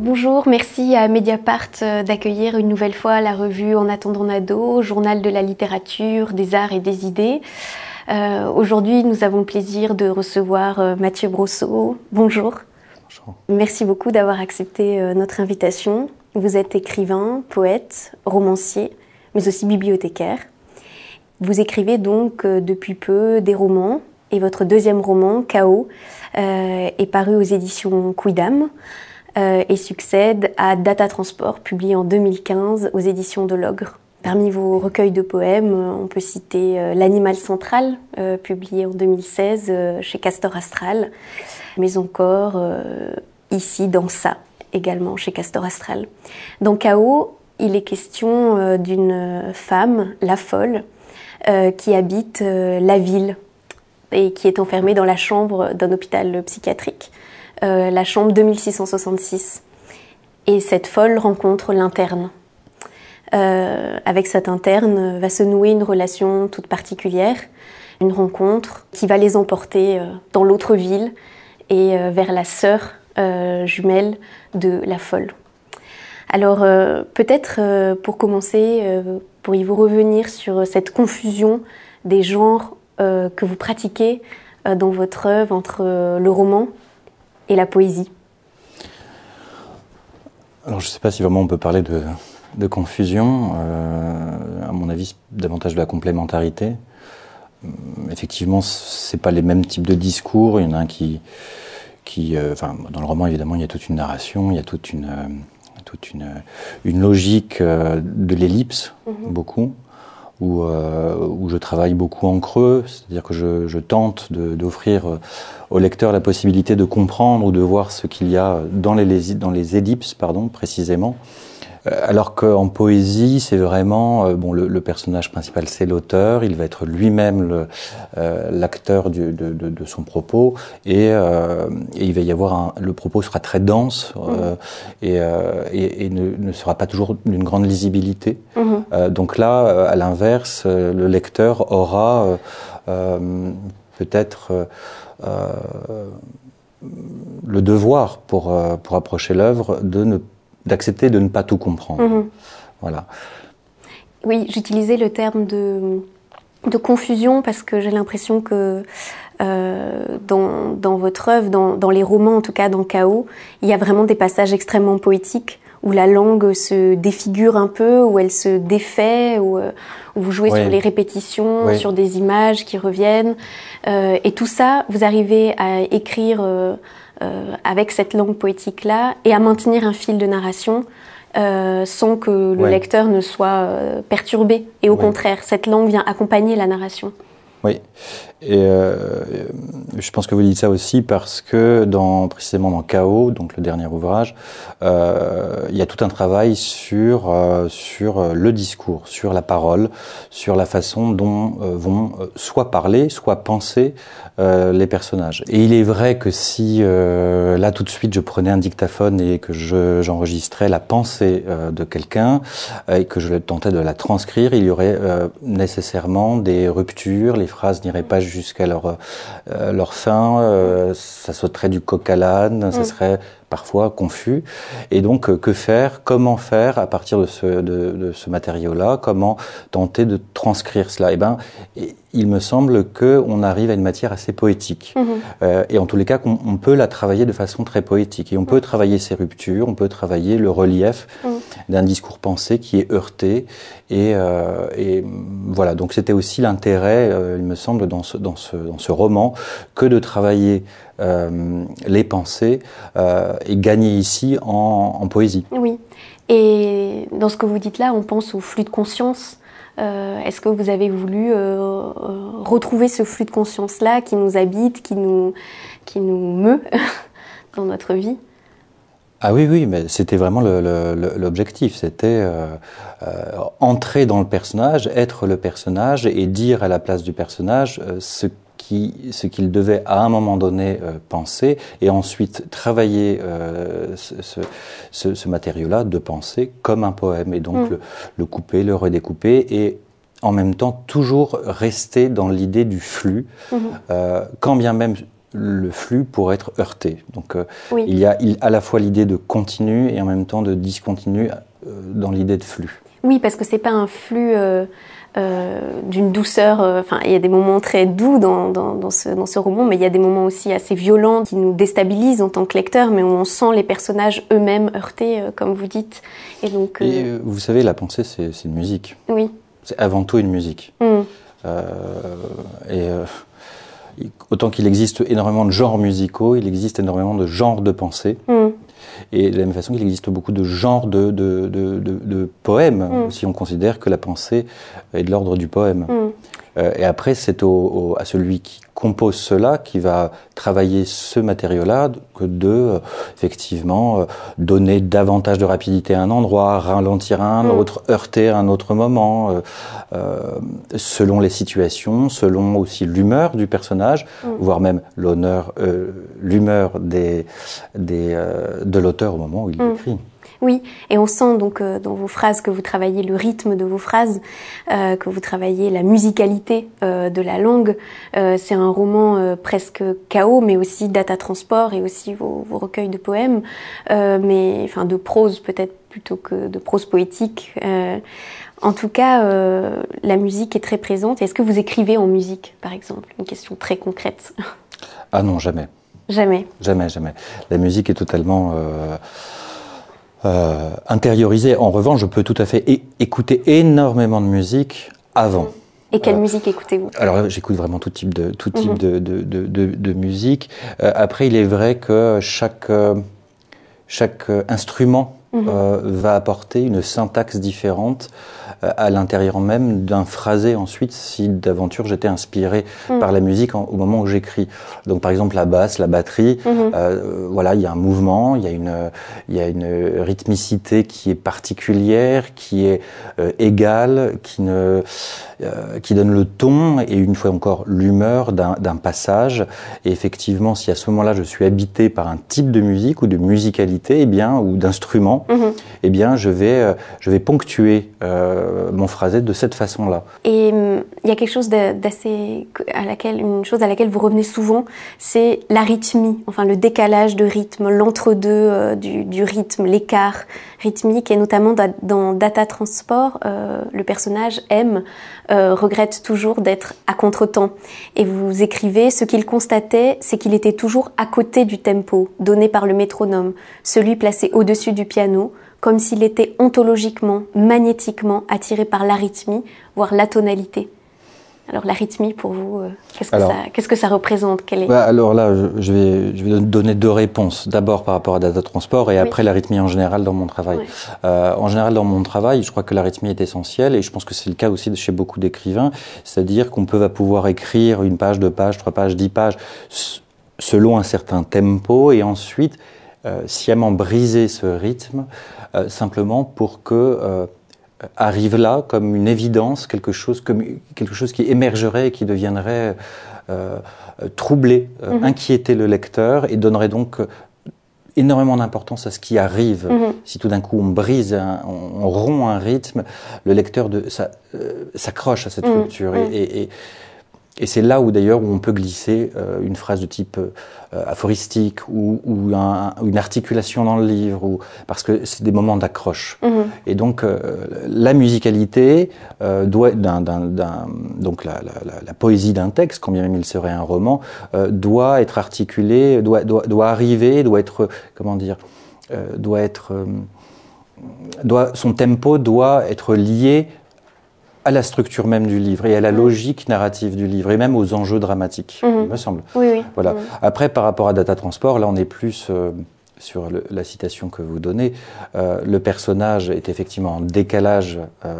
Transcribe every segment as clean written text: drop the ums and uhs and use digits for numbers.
Bonjour, merci à Mediapart d'accueillir une nouvelle fois la revue En attendant Nado, journal de la littérature, des arts et des idées. Aujourd'hui, nous avons le plaisir de recevoir Mathieu Brosseau. Bonjour. Bonjour. Merci beaucoup d'avoir accepté notre invitation. Vous êtes écrivain, poète, romancier, mais aussi bibliothécaire. Vous écrivez donc depuis peu des romans et votre deuxième roman, Chaos, est paru aux éditions Quidam. Et succède à Data Transport, publié en 2015 aux éditions de l'Ogre. Parmi vos recueils de poèmes, on peut citer L'Animal central, publié en 2016 chez Castor Astral, mais encore ici dans Ça, également chez Castor Astral. Dans Chaos, il est question d'une femme, la folle, qui habite la ville et qui est enfermée dans la chambre d'un hôpital psychiatrique. La chambre 2666. Et cette folle rencontre l'interne. Avec cet interne va se nouer une relation toute particulière, une rencontre qui va les emporter dans l'autre ville et vers la sœur jumelle de la folle. Alors peut-être pour commencer, pourriez-vous revenir sur cette confusion des genres que vous pratiquez dans votre œuvre entre le roman et la poésie? Alors je ne sais pas si vraiment on peut parler de confusion. À mon avis, davantage de la complémentarité. Effectivement, c'est pas les mêmes types de discours. Il y en a un qui dans le roman évidemment, il y a toute une narration, il y a toute une logique de l'ellipse, beaucoup. Où je travaille beaucoup en creux, c'est-à-dire que je tente d'offrir au lecteur la possibilité de comprendre ou de voir ce qu'il y a dans les ellipses, précisément. Alors qu'en poésie, c'est vraiment le personnage principal, c'est l'auteur. Il va être lui-même l'acteur de son propos, et il va y avoir le propos sera très dense et ne sera pas toujours d'une grande lisibilité. Donc là, à l'inverse, le lecteur aura peut-être le devoir pour approcher l'œuvre d'accepter de ne pas tout comprendre. Voilà. Oui, j'utilisais le terme de confusion parce que j'ai l'impression que dans votre œuvre, dans les romans, en tout cas dans Chaos, il y a vraiment des passages extrêmement poétiques où la langue se défigure un peu, où elle se défait, où vous jouez sur les répétitions, sur des images qui reviennent. Et tout ça, vous arrivez à écrire avec cette langue poétique-là et à maintenir un fil de narration sans que le lecteur ne soit perturbé. Et au contraire, cette langue vient accompagner la narration. Oui, et je pense que vous dites ça aussi parce que précisément dans Chaos, donc le dernier ouvrage, il y a tout un travail sur le discours, sur la parole, sur la façon dont vont soit parler, soit penser les personnages. Et il est vrai que si là tout de suite je prenais un dictaphone et que j'enregistrais la pensée de quelqu'un et que je tentais de la transcrire, il y aurait nécessairement des ruptures, les phrases n'iraient pas jusqu'à leur fin, ça sauterait du coq à l'âne, ça serait parfois confus. Et donc, que faire? Comment faire à partir de ce matériau-là? Comment tenter de transcrire cela? Il me semble qu'on arrive à une matière assez poétique. Et en tous les cas, on peut la travailler de façon très poétique. Et on peut travailler ces ruptures, on peut travailler le relief d'un discours pensé qui est heurté. Et voilà, donc c'était aussi l'intérêt, il me semble, dans ce roman, que de travailler les pensées et gagner ici en poésie. Oui, et dans ce que vous dites là, on pense au flux de conscience. Est-ce que vous avez voulu retrouver ce flux de conscience-là qui nous habite, qui nous meut dans notre vie? Ah oui, mais c'était vraiment l'objectif. C'était entrer dans le personnage, être le personnage et dire à la place du personnage ce qu'il devait à un moment donné penser, et ensuite travailler ce matériau-là de pensée comme un poème, et donc le couper, le redécouper, et en même temps toujours rester dans l'idée du flux, quand bien même le flux pourrait être heurté. Donc Oui. il y a à la fois l'idée de continu et en même temps de discontinu dans l'idée de flux. Oui, parce que c'est pas un flux d'une douceur. Enfin, il y a des moments très doux dans ce roman, mais il y a des moments aussi assez violents qui nous déstabilisent en tant que lecteur, mais où on sent les personnages eux-mêmes heurtés, comme vous dites. Et donc. Vous savez, la pensée, c'est une musique. Oui. C'est avant tout une musique. Autant qu'il existe énormément de genres musicaux, il existe énormément de genres de pensée. Et de la même façon qu'il existe beaucoup de genres de poèmes, si on considère que la pensée est de l'ordre du poème. Et après, c'est à celui qui compose cela, qui va travailler ce matériau-là, que effectivement, donner davantage de rapidité à un endroit, ralentir à un autre, heurter à un autre moment, selon les situations, selon aussi l'humeur du personnage, voire même l'humeur de l'auteur au moment où il écrit. Oui, et on sent donc dans vos phrases que vous travaillez le rythme de vos phrases, que vous travaillez la musicalité de la langue. C'est un roman presque chaos, mais aussi data transport et aussi vos recueils de poèmes, mais enfin de prose peut-être plutôt que de prose poétique. En tout cas, la musique est très présente. Est-ce que vous écrivez en musique, par exemple? Une question très concrète. Ah non, jamais. Jamais. Jamais, jamais. La musique est totalement intériorisée. En revanche, je peux tout à fait écouter énormément de musique avant. Et quelle musique écoutez-vous? Alors j'écoute vraiment tout type de musique. Après, il est vrai que chaque instrument va apporter une syntaxe différente à l'intérieur même d'un phrasé ensuite, si d'aventure j'étais inspiré par la musique au moment où j'écris. Donc par exemple la basse, la batterie, voilà, il y a un mouvement, il y a une rythmicité qui est particulière, qui est égale, qui donne le ton et une fois encore l'humeur d'un passage. Et effectivement, si à ce moment-là je suis habité par un type de musique ou de musicalité, eh bien, ou d'instrument, eh bien, je vais ponctuer mon phrasé de cette façon-là. Et il y a quelque chose une chose à laquelle vous revenez souvent, c'est l'arythmie, enfin le décalage de rythme, l'entre-deux du rythme, l'écart rythmique, et notamment dans Data Transport, le personnage M regrette toujours d'être à contretemps. Et vous écrivez, ce qu'il constatait, c'est qu'il était toujours à côté du tempo donné par le métronome, celui placé au-dessus du piano, comme s'il était ontologiquement, magnétiquement attiré par l'arythmie, voire l'atonalité. Alors l'arythmie, pour vous, qu'est-ce que ça représente? Alors là, je vais donner deux réponses. D'abord par rapport à Data Transport et après l'arythmie en général dans mon travail. En général dans mon travail, je crois que l'arythmie est essentielle et je pense que c'est le cas aussi chez beaucoup d'écrivains. C'est-à-dire qu'on va pouvoir écrire une page, 2 pages, 3 pages, 10 pages selon un certain tempo et ensuite sciemment briser ce rythme simplement pour que arrive là comme une évidence, quelque chose qui émergerait et qui deviendrait troubler, inquiéter le lecteur et donnerait donc énormément d'importance à ce qui arrive. Si tout d'un coup on brise, on rompt un rythme, le lecteur s'accroche à cette rupture et c'est là où d'ailleurs où on peut glisser une phrase de type aphoristique ou une articulation dans le livre, parce que c'est des moments d'accroche. Et donc la musicalité donc la poésie d'un texte, combien même il serait un roman, doit être articulée, doit arriver, doit être son tempo doit être lié à la structure même du livre et à la logique narrative du livre et même aux enjeux dramatiques, il me semble. Oui. Voilà. Après, par rapport à Data Transport, là on est plus sur la citation que vous donnez. Le personnage est effectivement en décalage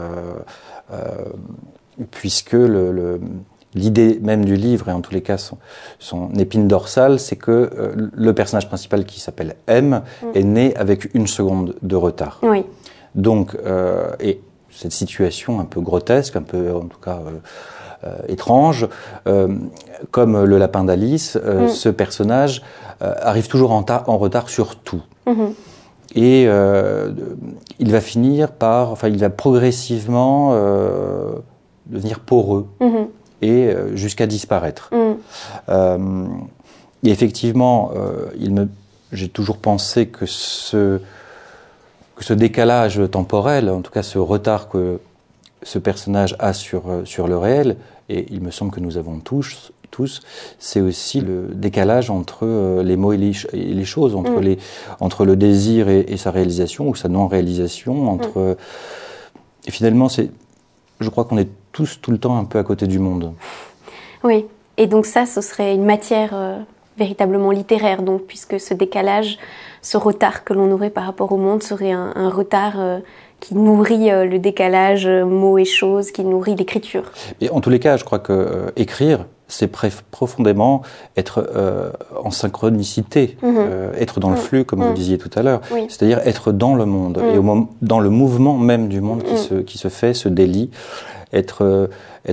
puisque l'idée même du livre, et en tous les cas son épine dorsale, c'est que le personnage principal qui s'appelle M est né avec 1 seconde de retard. Oui. Donc, et cette situation un peu grotesque, un peu en tout cas étrange, comme le lapin d'Alice, ce personnage arrive toujours en retard sur tout. Et il va il va progressivement devenir poreux et jusqu'à disparaître. Et effectivement, j'ai toujours pensé que ce décalage temporel, en tout cas ce retard que ce personnage a sur le réel, et il me semble que nous avons tous, c'est aussi le décalage entre les mots et les choses, entre le désir et sa réalisation, ou sa non-réalisation, et finalement, je crois qu'on est tous tout le temps un peu à côté du monde. Oui, et donc ça, ce serait une matière véritablement littéraire, donc, puisque ce décalage, ce retard que l'on aurait par rapport au monde serait un retard qui nourrit le décalage mots et choses, qui nourrit l'écriture. Et en tous les cas, je crois que écrire, c'est profondément être en synchronicité, être dans le flux, comme vous disiez tout à l'heure, c'est-à-dire être dans le monde, et dans le mouvement même du monde qui se fait, se délie, être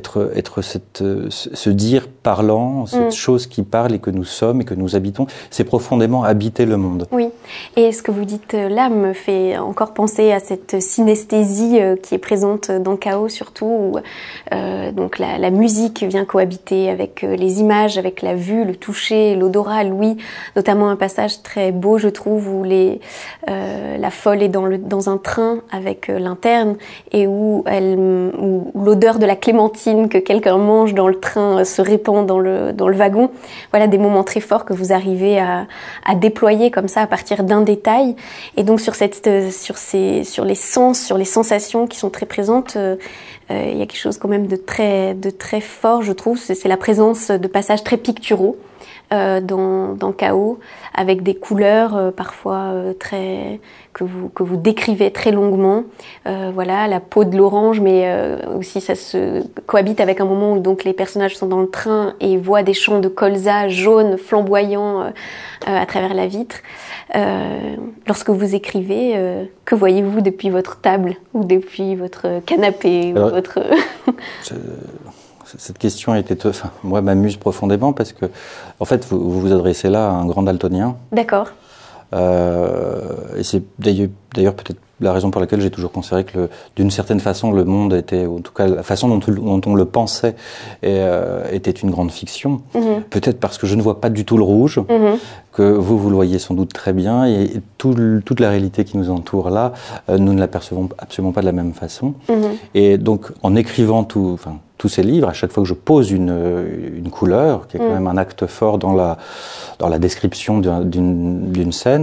ce dire parlant, cette chose qui parle et que nous sommes et que nous habitons, c'est profondément habiter le monde. Oui, et ce que vous dites là me fait encore penser à cette synesthésie qui est présente dans Chaos surtout, où donc la musique vient cohabiter avec les images, avec la vue, le toucher, l'odorat, l'ouïe, notamment un passage très beau je trouve où la folle est dans un train avec l'interne et où l'odeur de la clémentine que quelqu'un mange dans le train se répand dans le wagon. Voilà des moments très forts que vous arrivez à déployer comme ça à partir d'un détail. Et donc sur les sens, sur les sensations qui sont très présentes, il y a quelque chose quand même de très fort, je trouve. C'est la présence de passages très picturaux dans Chaos, avec des couleurs parfois que vous décrivez très longuement. Voilà, la peau de l'orange, mais aussi ça se cohabite avec un moment où donc les personnages sont dans le train et voient des champs de colza jaunes flamboyants à travers la vitre. Lorsque vous écrivez, que voyez-vous depuis votre table ou depuis votre canapé ou votre... Cette question moi, m'amuse profondément parce que, en fait, vous vous adressez là à un grand daltonien. D'accord. Et c'est d'ailleurs peut-être la raison pour laquelle j'ai toujours considéré que, d'une certaine façon, le monde était, en tout cas, la façon dont on le pensait, était une grande fiction. Peut-être parce que je ne vois pas du tout le rouge, que vous le voyez sans doute très bien, et toute la réalité qui nous entoure là, nous ne l'apercevons absolument pas de la même façon. Et donc, en écrivant tous ces livres, à chaque fois que je pose une couleur, qui est quand même un acte fort dans la description d'une scène,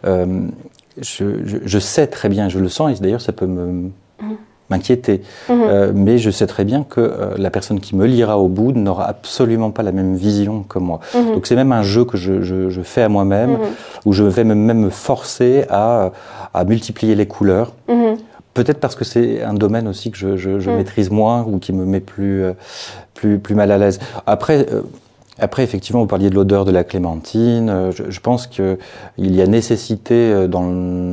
je sais très bien, je le sens, et d'ailleurs ça peut m'inquiéter, mais je sais très bien que la personne qui me lira au bout n'aura absolument pas la même vision que moi. Donc c'est même un jeu que je fais à moi-même, où je vais même me forcer à multiplier les couleurs. Peut-être parce que c'est un domaine aussi que je maîtrise moins ou qui me met plus mal à l'aise. Après, effectivement, vous parliez de l'odeur de la clémentine. Je pense qu'il y a nécessité dans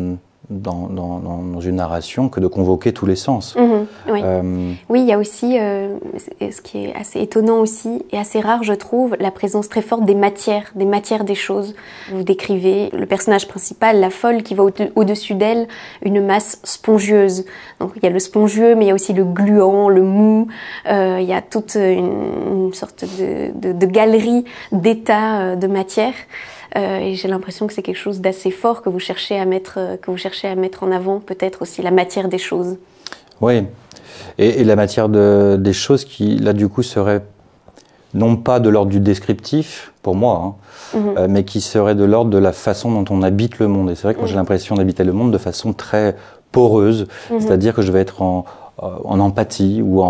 une narration que de convoquer tous les sens. Oui. Oui, il y a aussi, ce qui est assez étonnant aussi et assez rare, je trouve, la présence très forte des matières des choses. Vous décrivez le personnage principal, la folle, qui va au-dessus d'elle, une masse spongieuse. Donc il y a le spongieux, mais il y a aussi le gluant, le mou. Il y a toute une sorte de galerie d'états de matière. Et j'ai l'impression que c'est quelque chose d'assez fort que vous cherchez à mettre en avant, peut-être aussi la matière des choses. Oui, et la matière des choses qui, là, du coup, serait non pas de l'ordre du descriptif, pour moi, mais qui serait de l'ordre de la façon dont on habite le monde. Et c'est vrai que moi, j'ai l'impression d'habiter le monde de façon très poreuse, c'est-à-dire que je vais être en empathie ou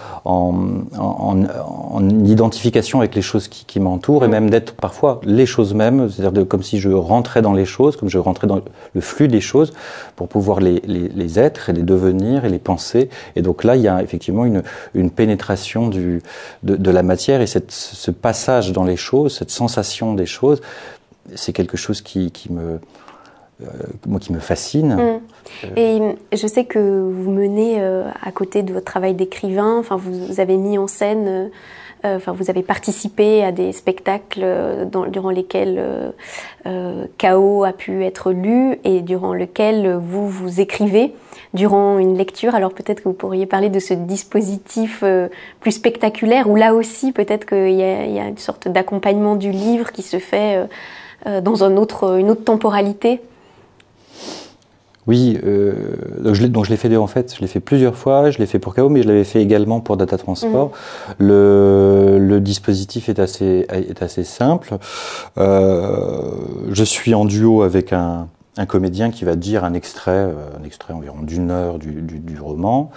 en identification avec les choses qui m'entourent, et même d'être parfois les choses mêmes, c'est-à-dire comme si je rentrais dans les choses, comme je rentrais dans le flux des choses pour pouvoir les être et les devenir et les penser. Et donc là, il y a effectivement une pénétration de la matière, et ce passage dans les choses, cette sensation des choses, c'est quelque chose qui me fascine. Et je sais que vous menez à côté de votre travail d'écrivain, enfin vous avez mis en scène vous avez participé à des spectacles durant lesquels Chaos a pu être lu et durant lequel vous écrivez durant une lecture. Alors peut-être que vous pourriez parler de ce dispositif plus spectaculaire, où là aussi peut-être qu'il y a une sorte d'accompagnement du livre qui se fait dans une autre temporalité. Oui, donc je l'ai fait en fait, je l'ai fait plusieurs fois, je l'ai fait pour Chaos, mais je l'avais fait également pour Data Transport. Le dispositif est assez simple. Je suis en duo avec un comédien qui va dire un extrait environ d'1 heure du roman,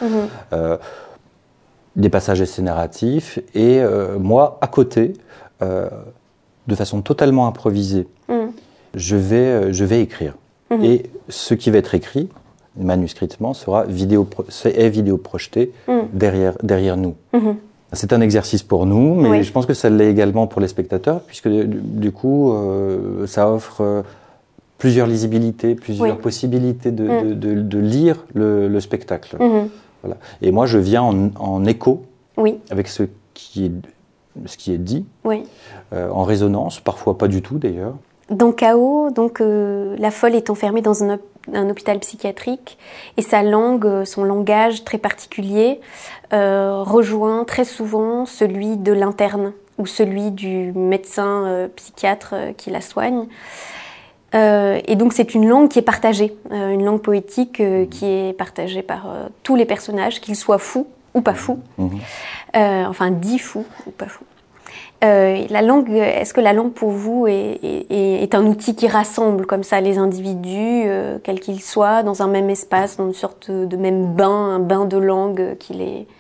des passages essais narratifs, et moi, à côté, de façon totalement improvisée, je vais écrire. Et ce qui va être écrit, manuscritement, sera vidéo projeté derrière nous. C'est un exercice pour nous, mais je pense que ça l'est également pour les spectateurs, puisque du coup, ça offre plusieurs lisibilités, plusieurs possibilités de lire le spectacle. Voilà. Et moi, je viens en écho avec ce qui est dit, en résonance, parfois pas du tout d'ailleurs. Dans Chaos, donc, la folle est enfermée dans un hôpital psychiatrique et son langage très particulier rejoint très souvent celui de l'interne ou celui du médecin psychiatre qui la soigne. Et donc c'est une langue qui est partagée, une langue poétique qui est partagée par tous les personnages, qu'ils soient fous ou pas fous, enfin dits fous ou pas fous. Est-ce que la langue pour vous est un outil qui rassemble comme ça les individus, quels qu'ils soient, dans un même espace, dans une sorte de même un bain de langue qui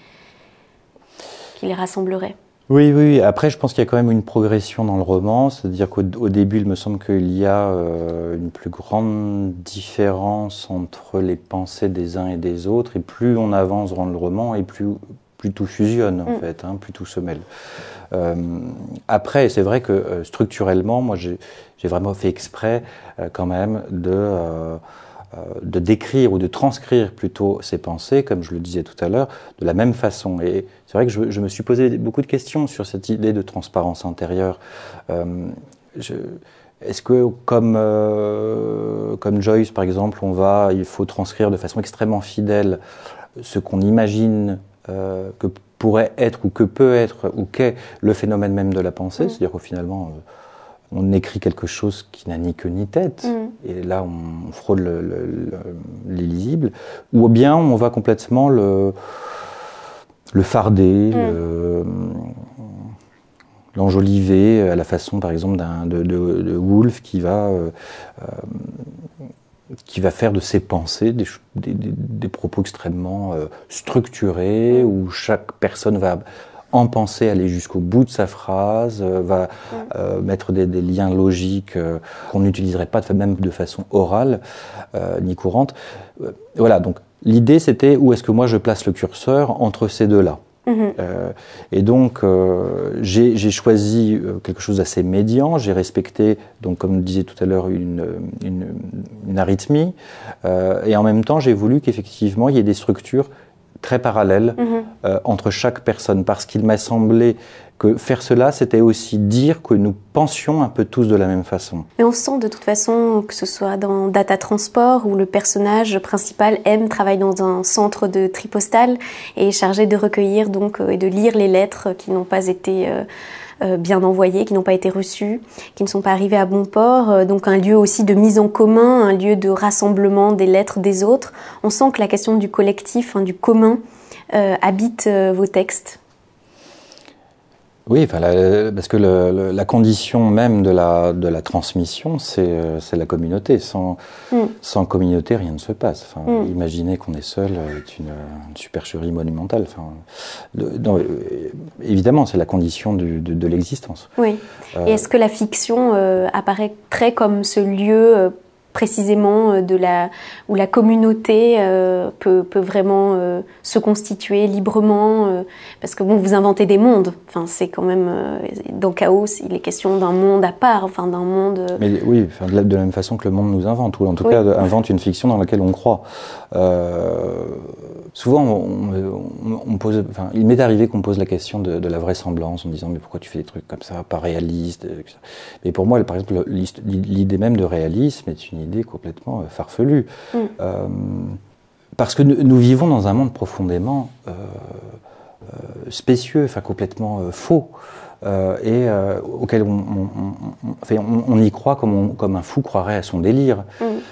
les rassemblerait? Oui. Après, je pense qu'il y a quand même une progression dans le roman, c'est-à-dire qu'au début, il me semble qu'il y a une plus grande différence entre les pensées des uns et des autres, et plus on avance dans le roman, et plus tout fusionne en fait, plus tout se mêle. Après, c'est vrai que structurellement, moi j'ai vraiment fait exprès quand même de décrire ou de transcrire plutôt ces pensées, comme je le disais tout à l'heure, de la même façon. Et c'est vrai que je me suis posé beaucoup de questions sur cette idée de transparence intérieure. Est-ce que, comme Joyce par exemple, il faut transcrire de façon extrêmement fidèle ce qu'on imagine que pourrait être ou que peut être ou qu'est le phénomène même de la pensée, c'est-à-dire qu'au finalement on écrit quelque chose qui n'a ni queue ni tête, et là on frôle l'illisible, ou bien on va complètement le farder, l'enjoliver à la façon par exemple de Woolf qui va faire de ses pensées des propos extrêmement structurés, où chaque personne va en penser, aller jusqu'au bout de sa phrase, va mettre des liens logiques qu'on n'utiliserait pas même de façon orale ni courante. Voilà, donc l'idée c'était où est-ce que moi je place le curseur entre ces deux-là. Et donc j'ai choisi quelque chose d'assez médian. J'ai respecté, donc comme disait tout à l'heure, une arythmie, et en même temps j'ai voulu qu'effectivement il y ait des structures très parallèles entre chaque personne, parce qu'il m'a semblé que faire cela, c'était aussi dire que nous pensions un peu tous de la même façon. Mais on sent de toute façon, que ce soit dans Data Transport, où le personnage principal, M, travaille dans un centre de tri postal et est chargé de recueillir donc, et de lire les lettres qui n'ont pas été bien envoyées, qui n'ont pas été reçues, qui ne sont pas arrivées à bon port. Donc un lieu aussi de mise en commun, un lieu de rassemblement des lettres des autres. On sent que la question du collectif, du commun, habite vos textes. Oui, parce que la condition même de la transmission, c'est la communauté. Sans communauté, rien ne se passe. Imaginer qu'on est seul est une supercherie monumentale. Évidemment, c'est la condition de l'existence. Oui. Et est-ce que la fiction apparaît très comme ce lieu précisément où la communauté peut vraiment se constituer librement, parce que bon, vous inventez des mondes. Enfin, c'est quand même dans Chaos, il est question d'un monde à part, enfin d'un monde. Mais oui, enfin, de la même façon que le monde nous invente, ou en tout cas invente une fiction dans laquelle on croit. Souvent, on pose, enfin, il m'est arrivé qu'on pose la question de la vraisemblance en disant mais pourquoi tu fais des trucs comme ça, pas réalistes. Mais pour moi, par exemple, l'idée même de réalisme est une idée complètement farfelue. Parce que nous vivons dans un monde profondément spécieux, enfin complètement faux, auquel on y croit comme un fou croirait à son délire.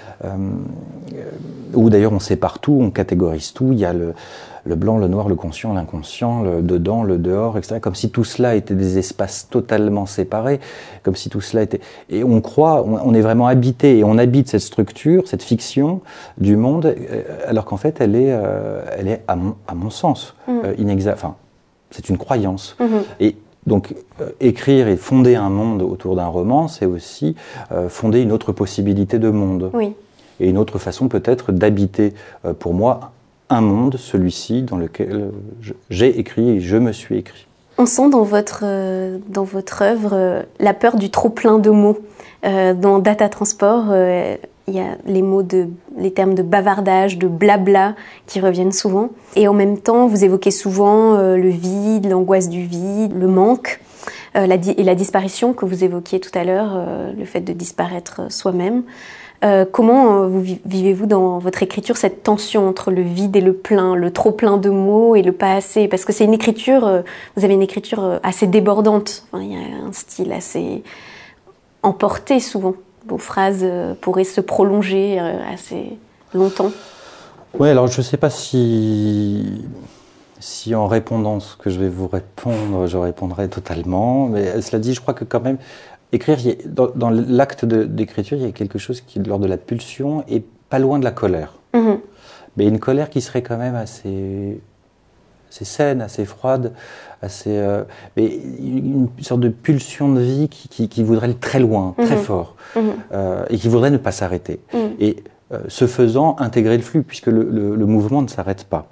Où d'ailleurs on sépare tout, on catégorise tout, il y a le blanc, le noir, le conscient, l'inconscient, le dedans, le dehors, etc. Comme si tout cela était des espaces totalement séparés, comme si tout cela était... Et on croit, on est vraiment habité, et on habite cette structure, cette fiction du monde, alors qu'en fait elle est à mon sens, inexacte. Enfin, c'est une croyance. Et donc, écrire et fonder un monde autour d'un roman, c'est aussi fonder une autre possibilité de monde. Oui. Et une autre façon peut-être d'habiter, pour moi, un monde, celui-ci, dans lequel j'ai écrit et je me suis écrit. On sent dans votre œuvre la peur du trop-plein de mots. Dans Data Transport, il y a les termes de bavardage, de blabla qui reviennent souvent. Et en même temps, vous évoquez souvent le vide, l'angoisse du vide, le manque, et la disparition que vous évoquiez tout à l'heure, le fait de disparaître soi-même. Comment vivez-vous dans votre écriture cette tension entre le vide et le plein, le trop plein de mots et le pas assez? Parce que c'est une écriture, vous avez une écriture assez débordante. Enfin, il y a un style assez emporté souvent. Vos phrases pourraient se prolonger assez longtemps. Oui, alors je ne sais pas si en répondant ce que je vais vous répondre, je répondrai totalement. Mais cela dit, je crois que quand même, écrire, dans l'acte d'écriture, il y a quelque chose qui est de l'ordre de la pulsion et pas loin de la colère. Mais une colère qui serait quand même assez saine, assez froide, mais une sorte de pulsion de vie qui voudrait aller très loin, très fort, et qui voudrait ne pas s'arrêter. Et ce faisant, intégrer le flux, puisque le mouvement ne s'arrête pas.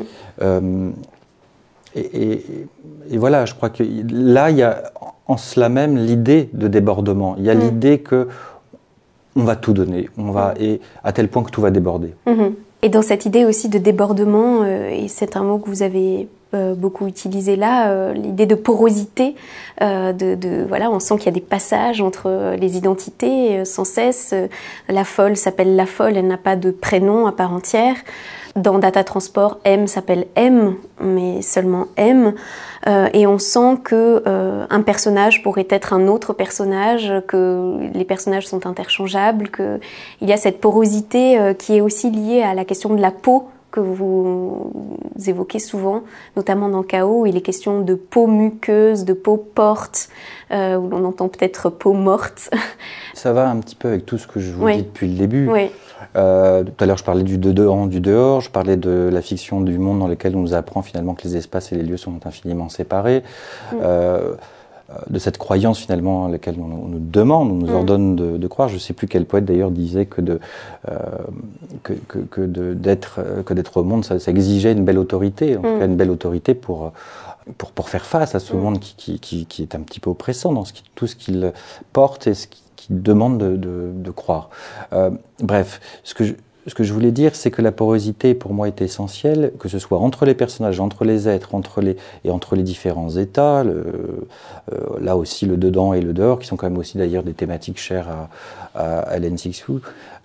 Et voilà, je crois que là, il y a en cela même l'idée de débordement. Il y a l'idée que on va tout donner, et à tel point que tout va déborder. Et dans cette idée aussi de débordement, et c'est un mot que vous avez beaucoup utilisé là, l'idée de porosité, voilà, on sent qu'il y a des passages entre les identités sans cesse. La folle s'appelle la folle, elle n'a pas de prénom à part entière. Dans Data Transport, M s'appelle M, mais seulement M. Et on sent que un personnage pourrait être un autre personnage, que les personnages sont interchangeables, qu'il y a cette porosité qui est aussi liée à la question de la peau que vous évoquez souvent, notamment dans Chaos, où il est question de peau muqueuse, de peau porte, où l'on entend peut-être peau morte. Ça va un petit peu avec tout ce que je vous dis depuis le début. Oui. Tout à l'heure, je parlais du dedans, du dehors, je parlais de la fiction du monde dans lequel on nous apprend finalement que les espaces et les lieux sont infiniment séparés, de cette croyance finalement à laquelle on nous demande, on nous ordonne de croire. Je ne sais plus quel poète d'ailleurs disait que d'être au monde, ça exigeait une belle autorité, en tout cas une belle autorité pour faire face à ce monde qui est un petit peu oppressant dans tout ce qu'il porte et ce qui demande de croire. Bref, ce que je voulais dire, c'est que la porosité, pour moi, est essentielle, que ce soit entre les personnages, entre les êtres, entre les différents états, là aussi le dedans et le dehors, qui sont quand même aussi d'ailleurs des thématiques chères à Hélène Cixous.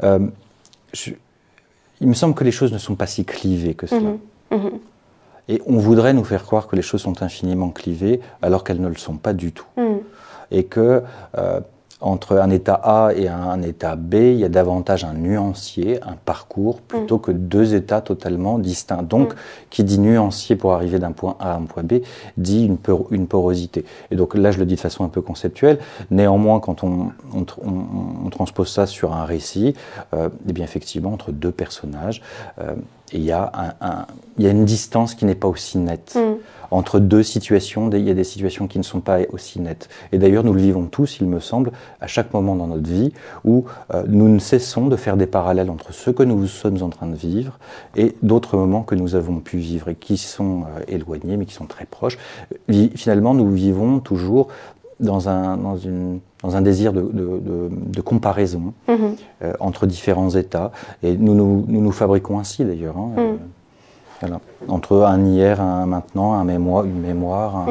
Il me semble que les choses ne sont pas si clivées que cela. Et on voudrait nous faire croire que les choses sont infiniment clivées, alors qu'elles ne le sont pas du tout. Et que entre un état A et un état B, il y a davantage un nuancier, un parcours, plutôt que deux états totalement distincts. Donc, qui dit nuancier pour arriver d'un point A à un point B, dit une porosité. Et donc là, je le dis de façon un peu conceptuelle. Néanmoins, quand on transpose ça sur un récit, eh bien effectivement, entre deux personnages, il y a une distance qui n'est pas aussi nette. entre deux situations. Il y a des situations qui ne sont pas aussi nettes. Et d'ailleurs, nous le vivons tous, il me semble, à chaque moment dans notre vie, où nous ne cessons de faire des parallèles entre ce que nous sommes en train de vivre et d'autres moments que nous avons pu vivre et qui sont éloignés, mais qui sont très proches. Finalement, nous vivons toujours dans un désir de comparaison entre différents états. Et nous fabriquons ainsi, d'ailleurs. Voilà. Entre un hier, un maintenant, une mémoire.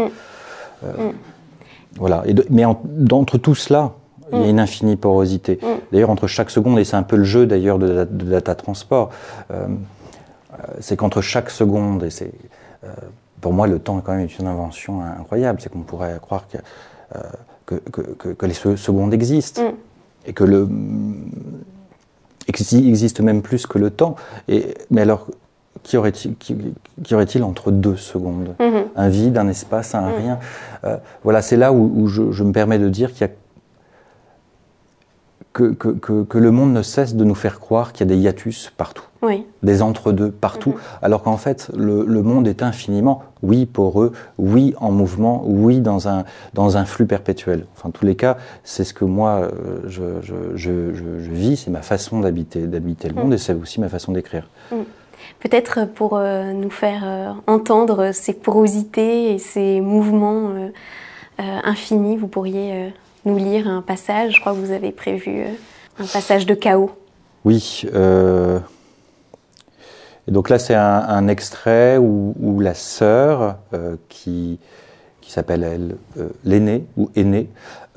Voilà. Mais entre tout cela, il y a une infinie porosité. D'ailleurs, entre chaque seconde, et c'est un peu le jeu d'ailleurs de data transport, c'est qu'entre chaque seconde, et c'est pour moi le temps est quand même une invention incroyable, c'est qu'on pourrait croire que les secondes existent et que existe même plus que le temps. Mais alors, qu'y aurait-il entre 2 secondes? Un vide, un espace, un rien. Voilà, c'est là où je me permets de dire qu'il y a que le monde ne cesse de nous faire croire qu'il y a des hiatus partout, des entre-deux partout, alors qu'en fait, le monde est infiniment, oui, poreux, oui, en mouvement, oui, dans un flux perpétuel. Enfin, en tous les cas, c'est ce que moi, je vis, c'est ma façon d'habiter le monde, et c'est aussi ma façon d'écrire. Peut-être pour nous faire entendre ces porosités et ces mouvements infinis, vous pourriez nous lire un passage. Je crois que vous avez prévu un passage de chaos. Oui. Et donc là, c'est un extrait où la sœur, qui s'appelle elle l'aînée ou aînée,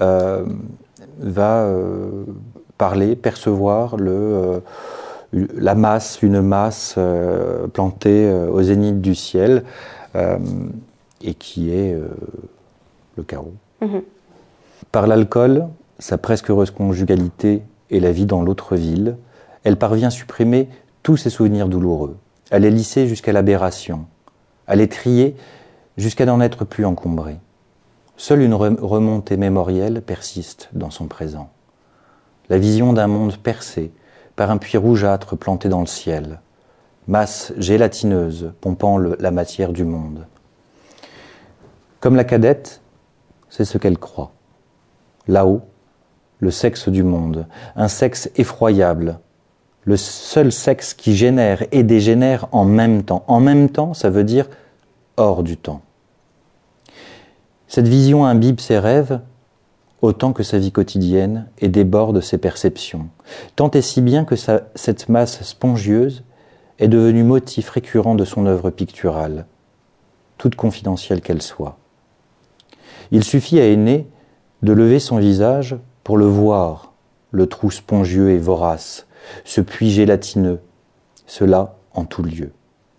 va parler, percevoir une masse plantée au zénith du ciel, et qui est le chaos. Par l'alcool, sa presque heureuse conjugalité et la vie dans l'autre ville, elle parvient à supprimer tous ses souvenirs douloureux, à les lisser jusqu'à l'aberration, à les trier jusqu'à n'en être plus encombrée. Seule une remontée mémorielle persiste dans son présent. La vision d'un monde percé par un puits rougeâtre planté dans le ciel, masse gélatineuse pompant la matière du monde. Comme la cadette, c'est ce qu'elle croit. Là-haut, le sexe du monde, un sexe effroyable, le seul sexe qui génère et dégénère en même temps. En même temps, ça veut dire hors du temps. Cette vision imbibe ses rêves autant que sa vie quotidienne et déborde ses perceptions, tant et si bien que cette masse spongieuse est devenue motif récurrent de son œuvre picturale, toute confidentielle qu'elle soit. Il suffit à Aîné de lever son visage pour le voir, le trou spongieux et vorace, ce puits gélatineux, cela en tout lieu.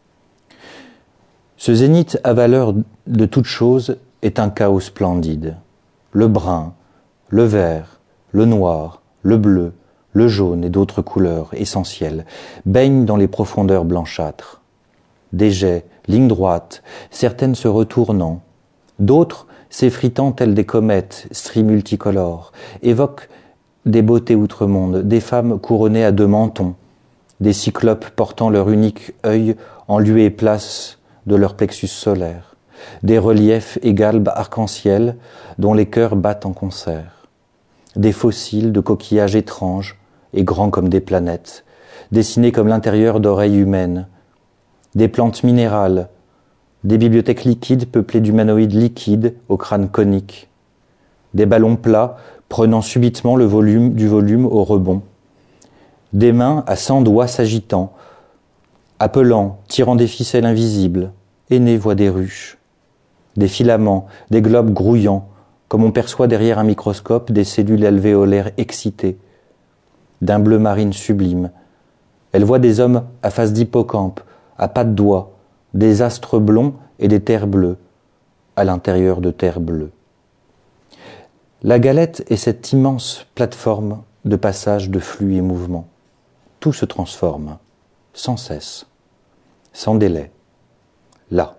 Ce zénith avaleur de toute chose est un chaos splendide. Le brun, le vert, le noir, le bleu, le jaune et d'autres couleurs essentielles baignent dans les profondeurs blanchâtres. Des jets, lignes droites, certaines se retournant, d'autres s'effritant telles des comètes, stries multicolores, évoquent des beautés outre-monde, des femmes couronnées à 2 mentons, des cyclopes portant leur unique œil en lieu et place de leur plexus solaire, des reliefs et galbes arc-en-ciel dont les cœurs battent en concert, des fossiles de coquillages étranges et grands comme des planètes, dessinés comme l'intérieur d'oreilles humaines, des plantes minérales, des bibliothèques liquides peuplées d'humanoïdes liquides au crâne conique, des ballons plats prenant subitement du volume au rebond, des mains à 100 doigts s'agitant, appelant, tirant des ficelles invisibles, Aîné voit des ruches, des filaments, des globes grouillants, comme on perçoit derrière un microscope des cellules alvéolaires excitées, d'un bleu marine sublime. Elle voit des hommes à face d'hippocampe, à pas de doigts, des astres blonds et des terres bleues, à l'intérieur de terres bleues. La galette est cette immense plateforme de passage de flux et mouvement. Tout se transforme, sans cesse, sans délai, là.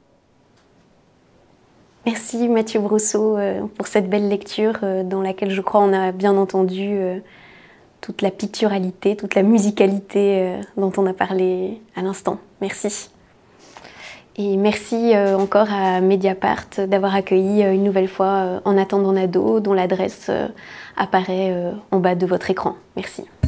Merci Mathieu Brosseau pour cette belle lecture dans laquelle je crois on a bien entendu toute la picturalité, toute la musicalité dont on a parlé à l'instant. Merci. Et merci encore à Mediapart d'avoir accueilli une nouvelle fois En attendant Nado, dont l'adresse apparaît en bas de votre écran. Merci.